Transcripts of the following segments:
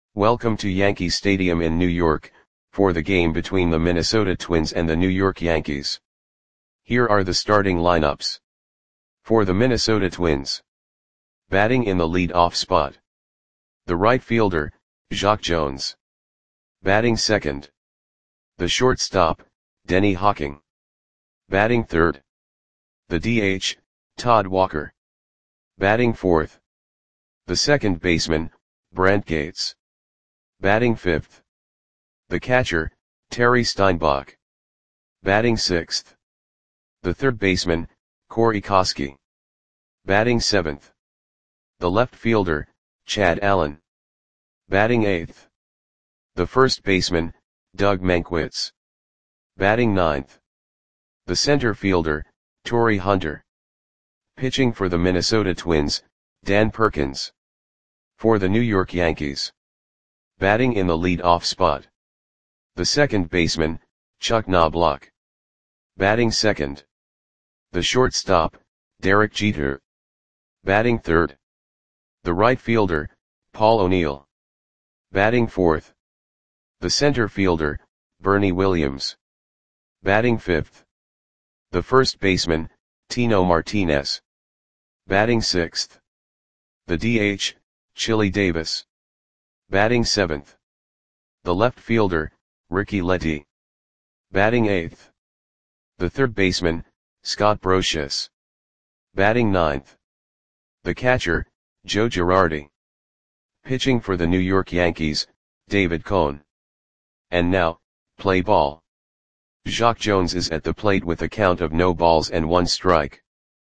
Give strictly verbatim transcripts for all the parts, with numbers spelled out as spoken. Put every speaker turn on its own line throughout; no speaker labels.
Welcome to Yankee Stadium in New York, for the game between the Minnesota Twins and the New York Yankees. Here are the starting lineups. For the Minnesota Twins. Batting in the lead-off spot. The right fielder, Jacque Jones. Batting second. The shortstop, Denny Hawking. Batting third. The D H, Todd Walker. Batting fourth. The second baseman, Brent Gates. Batting fifth. The catcher, Terry Steinbach. Batting sixth. The third baseman, Corey Koskie. Batting seventh. The left fielder, Chad Allen. Batting eighth. The first baseman, Doug Mankiewicz. Batting ninth. The center fielder, Torii Hunter. Pitching for the Minnesota Twins, Dan Perkins. For the New York Yankees. Batting in the lead-off spot. The second baseman, Chuck Knobloch. Batting second. The shortstop, Derek Jeter. Batting third. The right fielder, Paul O'Neill. Batting fourth. The center fielder, Bernie Williams. Batting fifth. The first baseman, Tino Martinez. Batting sixth. The D H, Chili Davis. Batting seventh. The left fielder, Ricky Letty. Batting eighth. The third baseman, Scott Brosius. Batting ninth. The catcher, Joe Girardi. Pitching for the New York Yankees, David Cone. And now, play ball. Jacque Jones is at the plate with a count of no balls and one strike.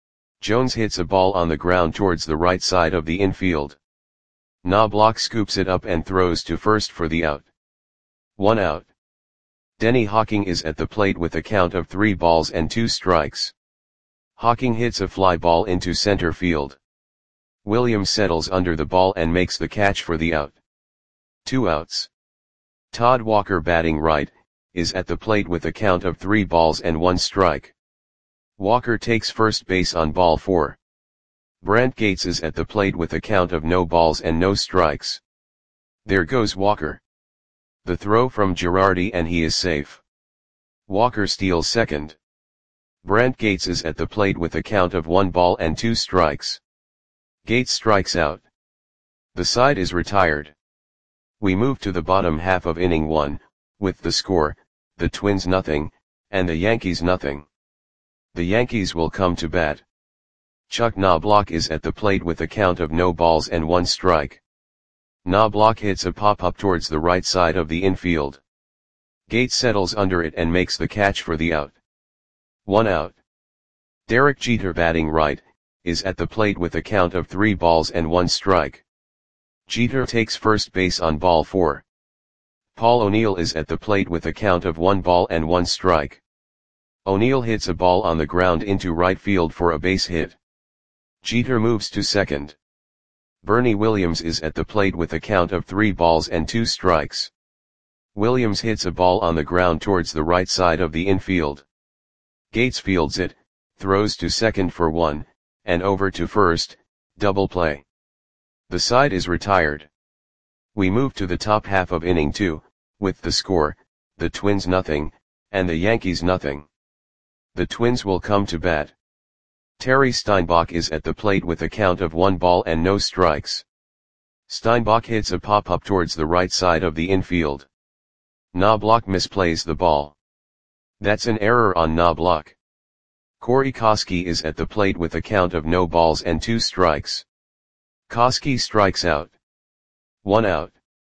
Jones hits a ball on the ground towards the right side of the infield. Knobloch scoops it up and throws to first for the out. One out. Denny Hawking is at the plate with a count of three balls and two strikes. Hawking hits a fly ball into center field. Williams settles under the ball and makes the catch for the out. Two outs. Todd Walker, batting right, is at the plate with a count of three balls and one strike. Walker takes first base on ball four. Brent Gates is at the plate with a count of no balls and no strikes. There goes Walker. The throw from Girardi and he is safe. Walker steals second. Brent Gates is at the plate with a count of one ball and two strikes. Gates strikes out. The side is retired. We move to the bottom half of inning one, with the score, the Twins nothing, and the Yankees nothing. The Yankees will come to bat. Chuck Knobloch is at the plate with a count of no balls and one strike. Knobloch hits a pop-up towards the right side of the infield. Gates settles under it and makes the catch for the out. One out. Derek Jeter, batting right, is at the plate with a count of three balls and one strike. Jeter takes first base on ball four. Paul O'Neill is at the plate with a count of one ball and one strike. O'Neill hits a ball on the ground into right field for a base hit. Jeter moves to second. Bernie Williams is at the plate with a count of three balls and two strikes. Williams hits a ball on the ground towards the right side of the infield. Gates fields it, throws to second for one, and over to first, double play. The side is retired. We move to the top half of inning two, with the score, the Twins nothing, and the Yankees nothing. The Twins will come to bat. Terry Steinbach is at the plate with a count of one ball and no strikes. Steinbach hits a pop-up towards the right side of the infield. Knobloch misplays the ball. That's an error on Knobloch. Corey Koskie is at the plate with a count of no balls and two strikes. Koskie strikes out. One out.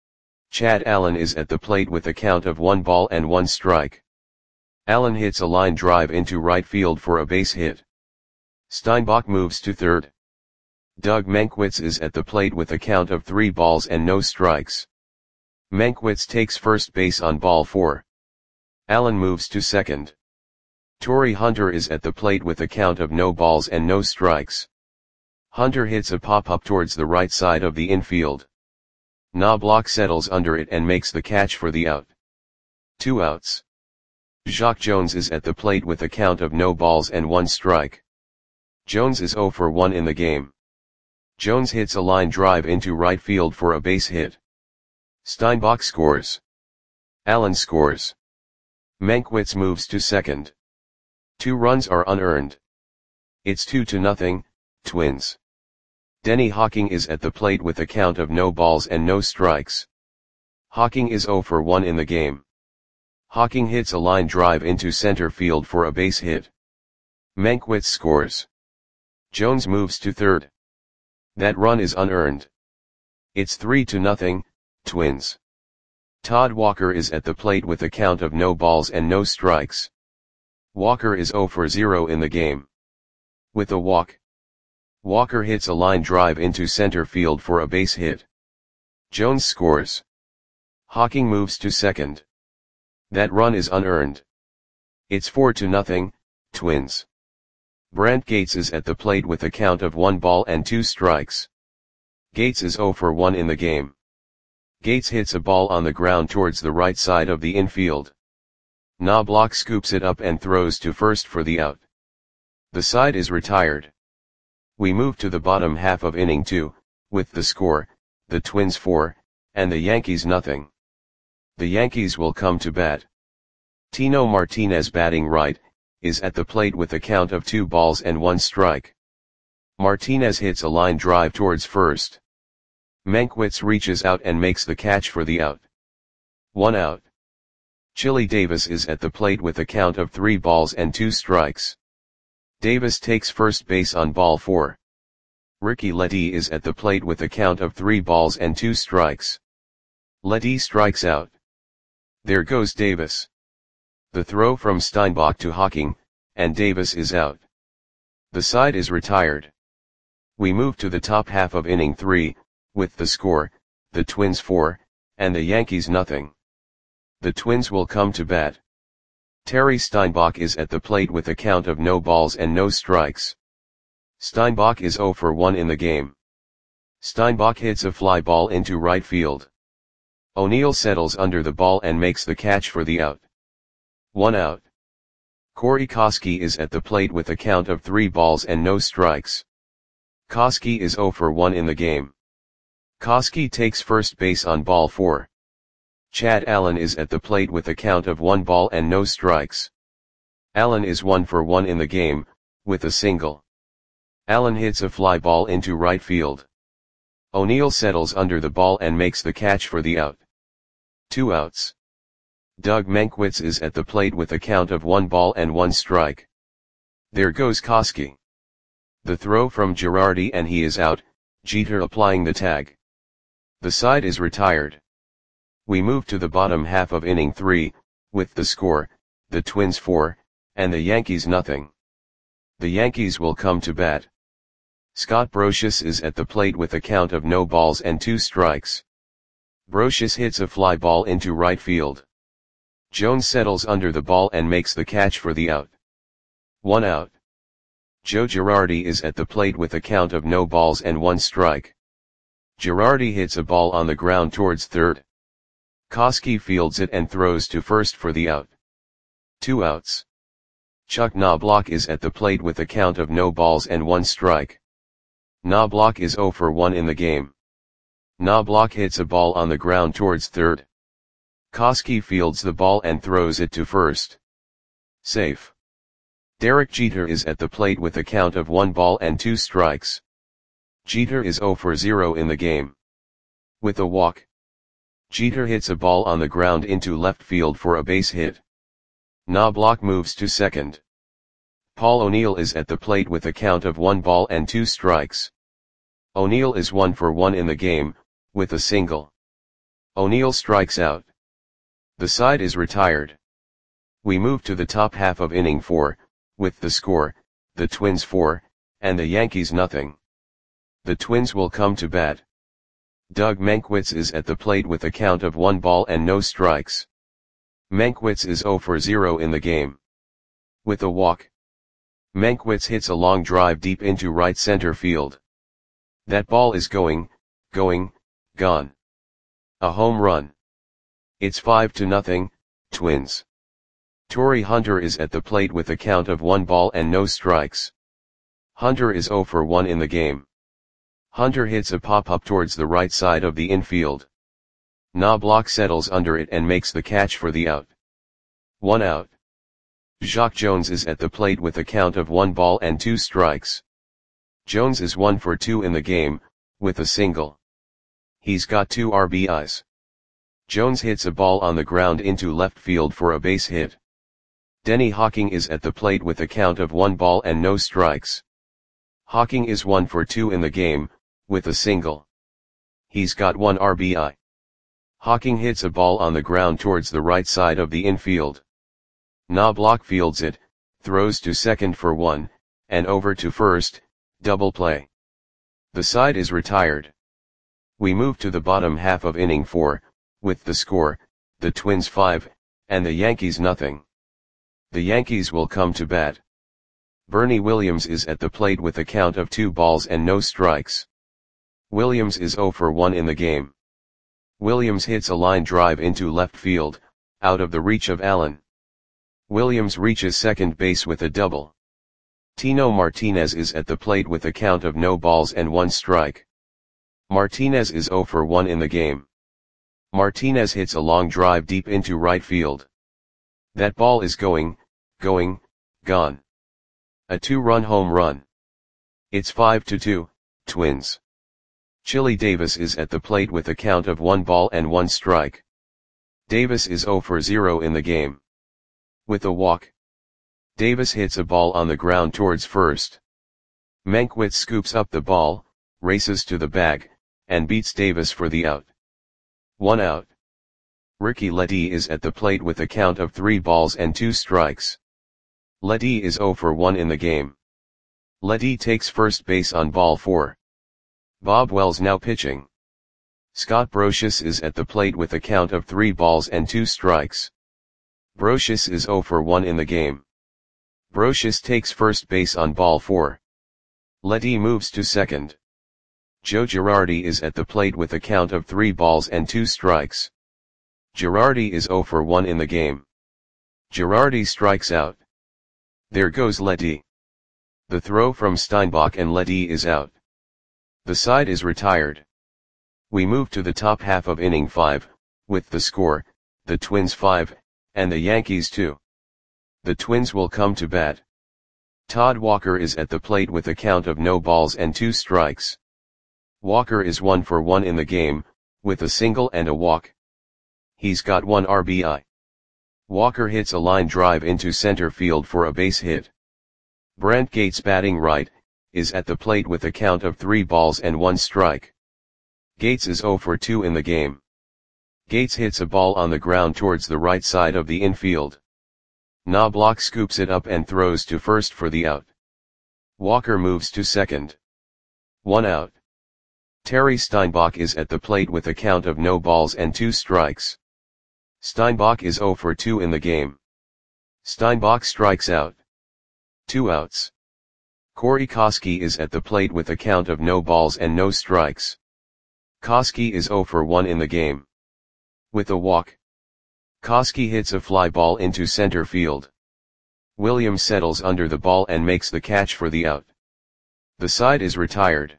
Chad Allen is at the plate with a count of one ball and one strike. Allen hits a line drive into right field for a base hit. Steinbach moves to third. Doug Mankiewicz is at the plate with a count of three balls and no strikes. Mankiewicz takes first base on ball four. Allen moves to second. Torii Hunter is at the plate with a count of no balls and no strikes. Hunter hits a pop-up towards the right side of the infield. Knobloch settles under it and makes the catch for the out. Two outs. Jacque Jones is at the plate with a count of no balls and one strike. Jones is zero for one in the game. Jones hits a line drive into right field for a base hit. Steinbach scores. Allen scores. Mankiewicz moves to second. Two runs are unearned. It's two to nothing, Twins. Denny Hawking is at the plate with a count of no balls and no strikes. Hawking is zero for one in the game. Hawking hits a line drive into center field for a base hit. Mankiewicz scores. Jones moves to third. That run is unearned. It's three to nothing, Twins. Todd Walker is at the plate with a count of no balls and no strikes. Walker is zero for zero in the game. With a walk, Walker hits a line drive into center field for a base hit. Jones scores. Hawking moves to second. That run is unearned. It's four to nothing, Twins. Brant Gates is at the plate with a count of one ball and two strikes. Gates is zero for one in the game. Gates hits a ball on the ground towards the right side of the infield. Knobloch scoops it up and throws to first for the out. The side is retired. We move to the bottom half of inning two, with the score, the Twins four, and the Yankees nothing. The Yankees will come to bat. Tino Martinez, batting right, is at the plate with a count of two balls and one strike. Martinez hits a line drive towards first. Mankiewicz reaches out and makes the catch for the out. One out. Chili Davis is at the plate with a count of three balls and two strikes. Davis takes first base on ball four. Ricky Letty is at the plate with a count of three balls and two strikes. Letty strikes out. There goes Davis. The throw from Steinbach to Hawking, and Davis is out. The side is retired. We move to the top half of inning three, with the score, the Twins four, and the Yankees nothing. The Twins will come to bat. Terry Steinbach is at the plate with a count of no balls and no strikes. Steinbach is zero for one in the game. Steinbach hits a fly ball into right field. O'Neill settles under the ball and makes the catch for the out. One out. Corey Koskie is at the plate with a count of three balls and no strikes. Koskie is zero for one in the game. Koskie takes first base on ball four. Chad Allen is at the plate with a count of one ball and no strikes. Allen is one for one in the game, with a single. Allen hits a fly ball into right field. O'Neill settles under the ball and makes the catch for the out. Two outs. Doug Mankiewicz is at the plate with a count of one ball and one strike. There goes Koskie. The throw from Girardi and he is out, Jeter applying the tag. The side is retired. We move to the bottom half of inning three, with the score, the Twins four, and the Yankees nothing. The Yankees will come to bat. Scott Brosius is at the plate with a count of no balls and two strikes. Brosius hits a fly ball into right field. Jones settles under the ball and makes the catch for the out. One out. Joe Girardi is at the plate with a count of no balls and one strike. Girardi hits a ball on the ground towards third. Koskie fields it and throws to first for the out. Two outs. Chuck Knobloch is at the plate with a count of no balls and one strike. Knobloch is zero for one in the game. Knobloch hits a ball on the ground towards third. Koskie fields the ball and throws it to first. Safe. Derek Jeter is at the plate with a count of one ball and two strikes. Jeter is zero for zero in the game. With a walk, Jeter hits a ball on the ground into left field for a base hit. Knobloch moves to second. Paul O'Neill is at the plate with a count of one ball and two strikes. O'Neill is one for one in the game, with a single. O'Neill strikes out. The side is retired. We move to the top half of inning four, with the score, the Twins four, and the Yankees nothing. The Twins will come to bat. Doug Mankiewicz is at the plate with a count of one ball and no strikes. Mankiewicz is zero for zero in the game. With a walk, Mankiewicz hits a long drive deep into right center field. That ball is going, going, gone. A home run. It's five to nothing, Twins. Torrey Hunter is at the plate with a count of one ball and no strikes. Hunter is zero for one in the game. Hunter hits a pop-up towards the right side of the infield. Knobloch settles under it and makes the catch for the out. One out. Jacque Jones is at the plate with a count of one ball and two strikes. Jones is one for two in the game, with a single. He's got two R B Is. Jones hits a ball on the ground into left field for a base hit. Denny Hawking is at the plate with a count of one ball and no strikes. Hawking is one for two in the game, with a single. He's got one R B I. Hawking hits a ball on the ground towards the right side of the infield. Knobloch fields it, throws to second for one, and over to first, double play. The side is retired. We move to the bottom half of inning four, with the score, the Twins five, and the Yankees nothing. The Yankees will come to bat. Bernie Williams is at the plate with a count of two balls and no strikes. Williams is zero for one in the game. Williams hits a line drive into left field, out of the reach of Allen. Williams reaches second base with a double. Tino Martinez is at the plate with a count of no balls and one strike. Martinez is zero for one in the game. Martinez hits a long drive deep into right field. That ball is going, going, gone. A two-run home run. It's five to two, Twins. Chili Davis is at the plate with a count of one ball and one strike. Davis is zero for zero in the game. With a walk. Davis hits a ball on the ground towards first. Mankiewicz scoops up the ball, races to the bag, and beats Davis for the out. One out. Ricky Ledee is at the plate with a count of three balls and two strikes. Ledee is zero for one in the game. Ledee takes first base on ball four. Bob Wells now pitching. Scott Brosius is at the plate with a count of three balls and two strikes. Brosius is zero for one in the game. Brosius takes first base on ball four. Ledee moves to second. Joe Girardi is at the plate with a count of three balls and two strikes. Girardi is zero for one in the game. Girardi strikes out. There goes Ledee. The throw from Steinbach and Ledee is out. The side is retired. We move to the top half of inning five, with the score, the Twins five, and the Yankees two. The Twins will come to bat. Todd Walker is at the plate with a count of no balls and two strikes. Walker is one for one in the game, with a single and a walk. He's got one R B I. Walker hits a line drive into center field for a base hit. Brent Gates, batting right, is at the plate with a count of three balls and one strike. Gates is zero for two in the game. Gates hits a ball on the ground towards the right side of the infield. Knobloch scoops it up and throws to first for the out. Walker moves to second. One out. Terry Steinbach is at the plate with a count of no balls and two strikes. Steinbach is zero for two in the game. Steinbach strikes out. Two outs. Corey Koskie is at the plate with a count of no balls and no strikes. Koskie is zero for one in the game. With a walk. Koskie hits a fly ball into center field. Williams settles under the ball and makes the catch for the out. The side is retired.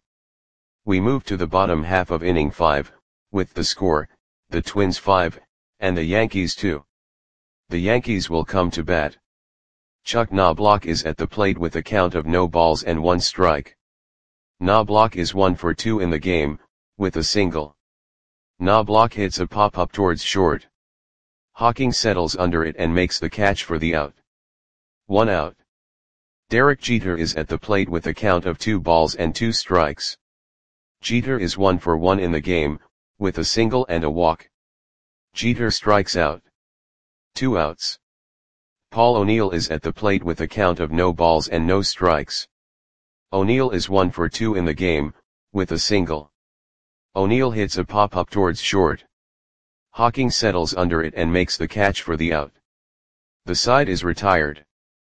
We move to the bottom half of inning five, with the score, the Twins five, and the Yankees two. The Yankees will come to bat. Chuck Knobloch is at the plate with a count of no balls and one strike. Knobloch is one for two in the game, with a single. Knobloch hits a pop-up towards short. Hawking settles under it and makes the catch for the out. One out. Derek Jeter is at the plate with a count of two balls and two strikes. Jeter is one for one in the game, with a single and a walk. Jeter strikes out. Two outs. Paul O'Neill is at the plate with a count of no balls and no strikes. O'Neill is one for two in the game, with a single. O'Neill hits a pop-up towards short. Hawking settles under it and makes the catch for the out. The side is retired.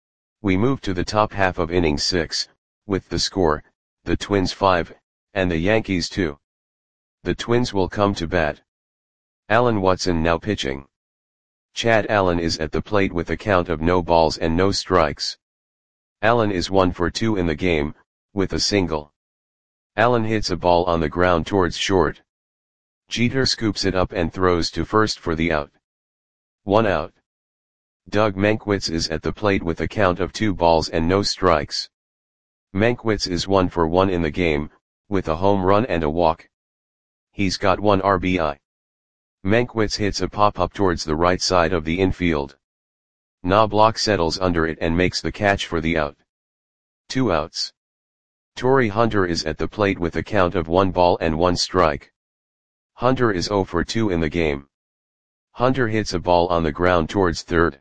We move to the top half of inning six, with the score, the Twins five, and the Yankees two. The Twins will come to bat. Alan Watson now pitching. Chad Allen is at the plate with a count of no balls and no strikes. Allen is one for two in the game, with a single. Allen hits a ball on the ground towards short. Jeter scoops it up and throws to first for the out. One out. Doug Mankiewicz is at the plate with a count of two balls and no strikes. Mankiewicz is one for one in the game, with a home run and a walk. He's got one R B I. Mankiewicz hits a pop-up towards the right side of the infield. Knobloch settles under it and makes the catch for the out. Two outs. Torii Hunter is at the plate with a count of one ball and one strike. Hunter is zero for two in the game. Hunter hits a ball on the ground towards third.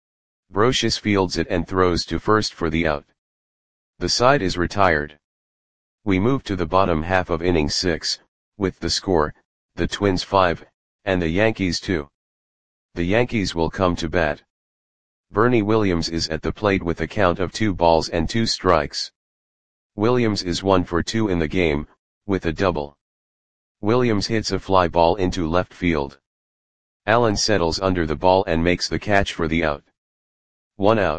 Brosius fields it and throws to first for the out. The side is retired. We move to the bottom half of inning six, with the score, the Twins five, and the Yankees two. The Yankees will come to bat. Bernie Williams is at the plate with a count of two balls and two strikes. Williams is one for two in the game, with a double. Williams hits a fly ball into left field. Allen settles under the ball and makes the catch for the out. One out.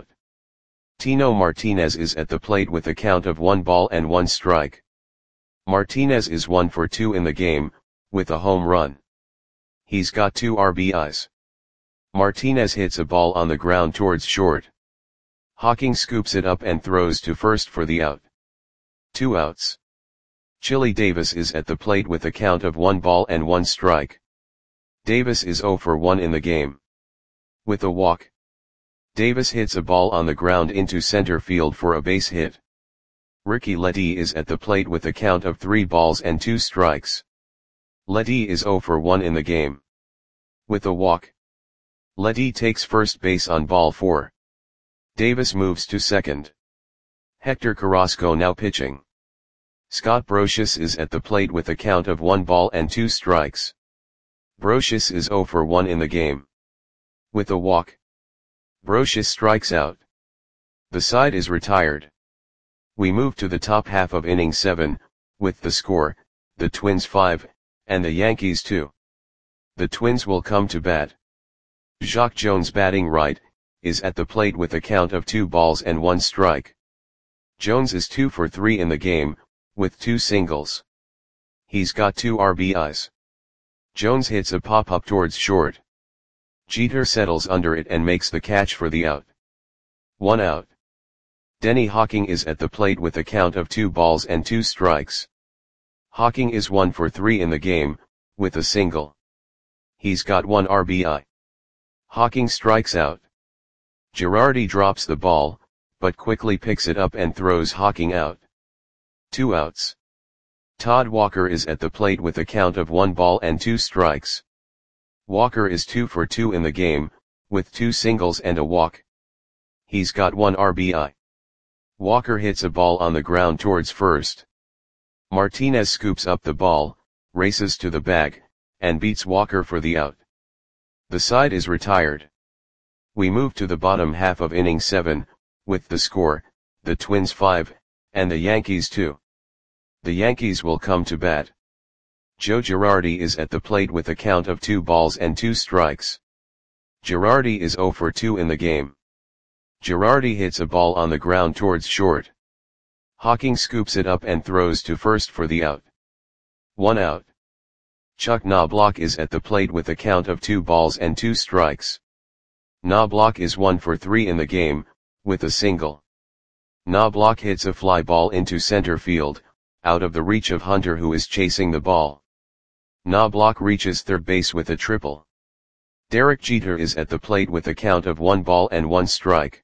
Tino Martinez is at the plate with a count of one ball and one strike. Martinez is one for two in the game, with a home run. He's got two R B Is. Martinez hits a ball on the ground towards short. Hawking scoops it up and throws to first for the out. Two outs. Chili Davis is at the plate with a count of one ball and one strike. Davis is zero for one in the game. With a walk. Davis hits a ball on the ground into center field for a base hit. Ricky Ledee is at the plate with a count of three balls and two strikes. Ledee is zero for one in the game. With a walk. Ledee takes first base on ball four. Davis moves to second. Hector Carrasco now pitching. Scott Brosius is at the plate with a count of one ball and two strikes. Brosius is zero for one in the game. With a walk. Brosius strikes out. The side is retired. We move to the top half of inning seven, with the score, the Twins five, and the Yankees two. The Twins will come to bat. Jacque Jones batting right, is at the plate with a count of two balls and one strike. Jones is two for three in the game, with two singles. He's got two R B Is. Jones hits a pop-up towards short. Jeter settles under it and makes the catch for the out. One out. Denny Hawking is at the plate with a count of two balls and two strikes. Hawking is one for three in the game, with a single. He's got one R B I. Hawking strikes out. Girardi drops the ball, but quickly picks it up and throws Hawking out. Two outs. Todd Walker is at the plate with a count of one ball and two strikes. Walker is two for two in the game, with two singles and a walk. He's got one R B I. Walker hits a ball on the ground towards first. Martinez scoops up the ball, races to the bag, and beats Walker for the out. The side is retired. We move to the bottom half of inning seven, with the score, the Twins five, and the Yankees two. The Yankees will come to bat. Joe Girardi is at the plate with a count of two balls and two strikes. Girardi is zero for two in the game. Girardi hits a ball on the ground towards short. Hawking scoops it up and throws to first for the out. One out. Chuck Knobloch is at the plate with a count of two balls and two strikes. Knobloch is one for three in the game, with a single. Knobloch hits a fly ball into center field, out of the reach of Hunter who is chasing the ball. Knobloch reaches third base with a triple. Derek Jeter is at the plate with a count of one ball and one strike.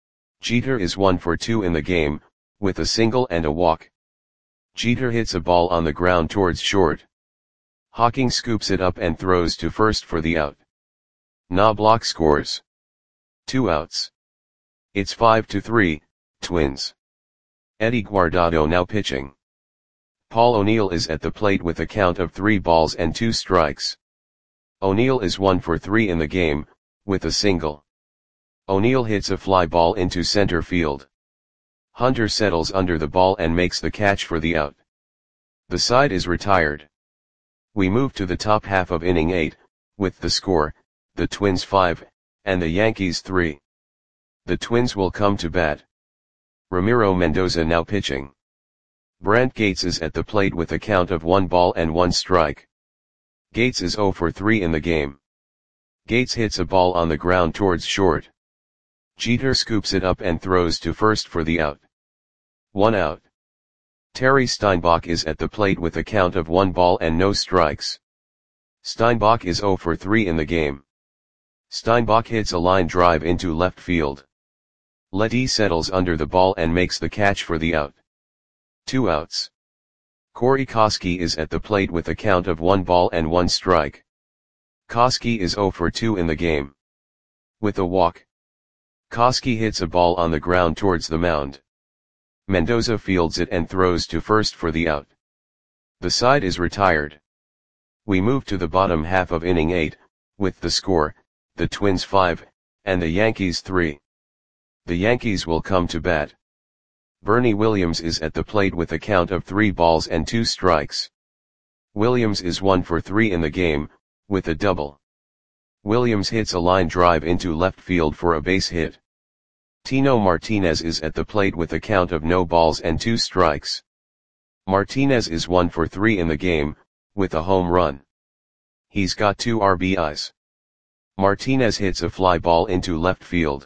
Jeter is one for two in the game, with a single and a walk. Jeter hits a ball on the ground towards short. Hawking scoops it up and throws to first for the out. Knobloch scores. Two outs. It's five to three, Twins. Eddie Guardado now pitching. Paul O'Neill is at the plate with a count of three balls and two strikes. O'Neill is one for three in the game, with a single. O'Neill hits a fly ball into center field. Hunter settles under the ball and makes the catch for the out. The side is retired. We move to the top half of inning eight, with the score, the Twins five, and the Yankees three. The Twins will come to bat. Ramiro Mendoza now pitching. Brent Gates is at the plate with a count of one ball and one strike. Gates is zero for three in the game. Gates hits a ball on the ground towards short. Jeter scoops it up and throws to first for the out. One out. Terry Steinbach is at the plate with a count of one ball and no strikes. Steinbach is zero for three in the game. Steinbach hits a line drive into left field. Letty settles under the ball and makes the catch for the out. Two outs. Corey Koskie is at the plate with a count of one ball and one strike. Koskie is zero for two in the game. With a walk. Koskie hits a ball on the ground towards the mound. Mendoza fields it and throws to first for the out. The side is retired. We move to the bottom half of inning eight, with the score, the Twins five, and the Yankees three. The Yankees will come to bat. Bernie Williams is at the plate with a count of three balls and two strikes. Williams is one for three in the game, with a double. Williams hits a line drive into left field for a base hit. Tino Martinez is at the plate with a count of no balls and two strikes. Martinez is one for three in the game, with a home run. He's got two R B Is. Martinez hits a fly ball into left field.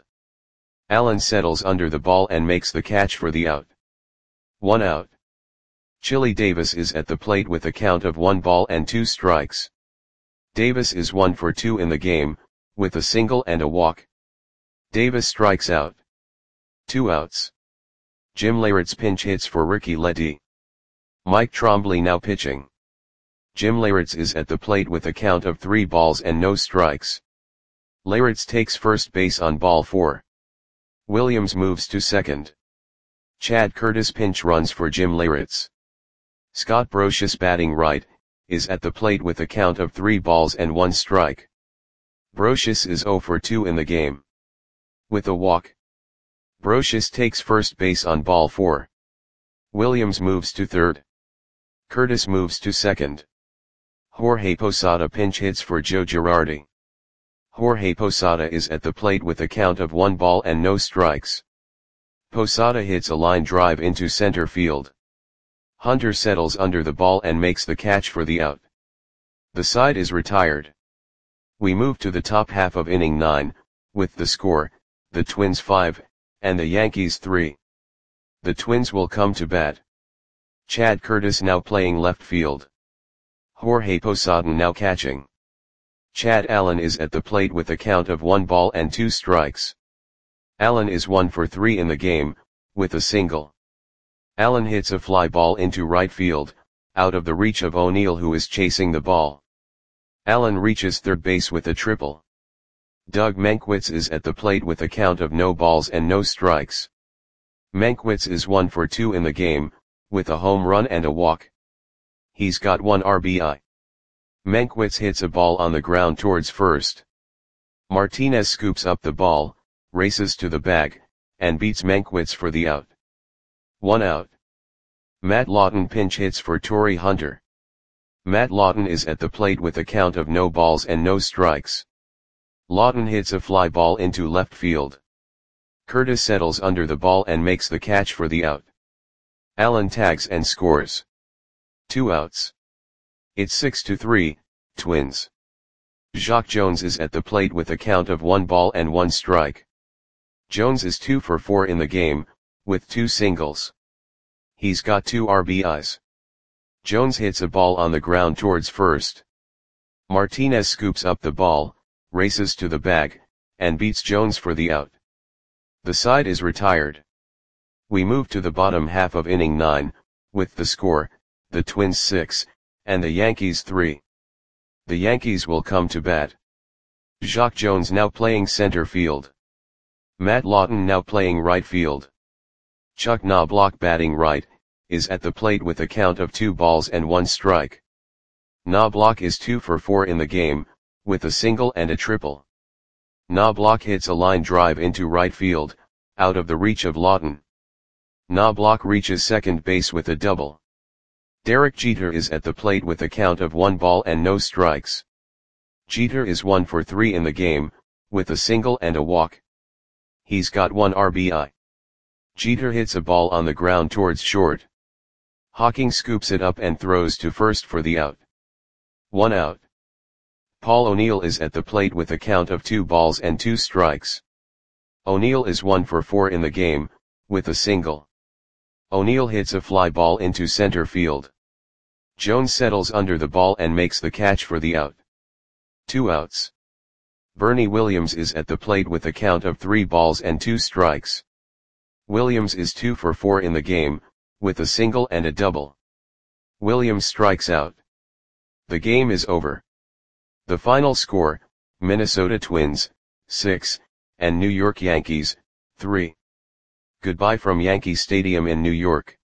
Allen settles under the ball and makes the catch for the out. One out. Chili Davis is at the plate with a count of one ball and two strikes. Davis is one for two in the game, with a single and a walk. Davis strikes out. Two outs. Jim Leyritz pinch hits for Ricky Letty. Mike Trombley now pitching. Jim Leyritz is at the plate with a count of three balls and no strikes. Leyritz takes first base on ball four. Williams moves to second. Chad Curtis pinch runs for Jim Leyritz. Scott Brosius batting right, is at the plate with a count of three balls and one strike. Brosius is zero for two in the game. With a walk. Brosius takes first base on ball four. Williams moves to third. Curtis moves to second. Jorge Posada pinch hits for Joe Girardi. Jorge Posada is at the plate with a count of one ball and no strikes. Posada hits a line drive into center field. Hunter settles under the ball and makes the catch for the out. The side is retired. We move to the top half of inning nine, with the score, the Twins five, and the Yankees three. The Twins will come to bat. Chad Curtis now playing left field. Jorge Posada now catching. Chad Allen is at the plate with a count of one ball and two strikes. Allen is one for three in the game, with a single. Allen hits a fly ball into right field, out of the reach of O'Neill who is chasing the ball. Allen reaches third base with a triple. Doug Mankiewicz is at the plate with a count of no balls and no strikes. Mankiewicz is one for two in the game, with a home run and a walk. He's got one R B I. Mankiewicz hits a ball on the ground towards first. Martinez scoops up the ball, races to the bag, and beats Mankiewicz for the out. One out. Matt Lawton pinch hits for Torrey Hunter. Matt Lawton is at the plate with a count of no balls and no strikes. Lawton hits a fly ball into left field. Curtis settles under the ball and makes the catch for the out. Allen tags and scores. Two outs. It's six to three, Twins. Jacque Jones is at the plate with a count of one ball and one strike. Jones is two for four in the game, with two singles. He's got two R B Is. Jones hits a ball on the ground towards first. Martinez scoops up the ball, races to the bag, and beats Jones for the out. The side is retired. We move to the bottom half of inning nine, with the score, the Twins six, and the Yankees three. The Yankees will come to bat. Jacque Jones now playing center field. Matt Lawton now playing right field. Chuck Knobloch batting right, is at the plate with a count of two balls and one strike. Knobloch is two for four in the game, with a single and a triple. Knobloch hits a line drive into right field, out of the reach of Lawton. Knobloch reaches second base with a double. Derek Jeter is at the plate with a count of one ball and no strikes. Jeter is one for three in the game, with a single and a walk. He's got one R B I. Jeter hits a ball on the ground towards short. Hawking scoops it up and throws to first for the out. One out. Paul O'Neill is at the plate with a count of two balls and two strikes. O'Neill is one for four in the game, with a single. O'Neill hits a fly ball into center field. Jones settles under the ball and makes the catch for the out. Two outs. Bernie Williams is at the plate with a count of three balls and two strikes. Williams is two for four in the game, with a single and a double. Williams strikes out. The game is over. The final score, Minnesota Twins, six, and New York Yankees, three. Goodbye from Yankee Stadium in New York.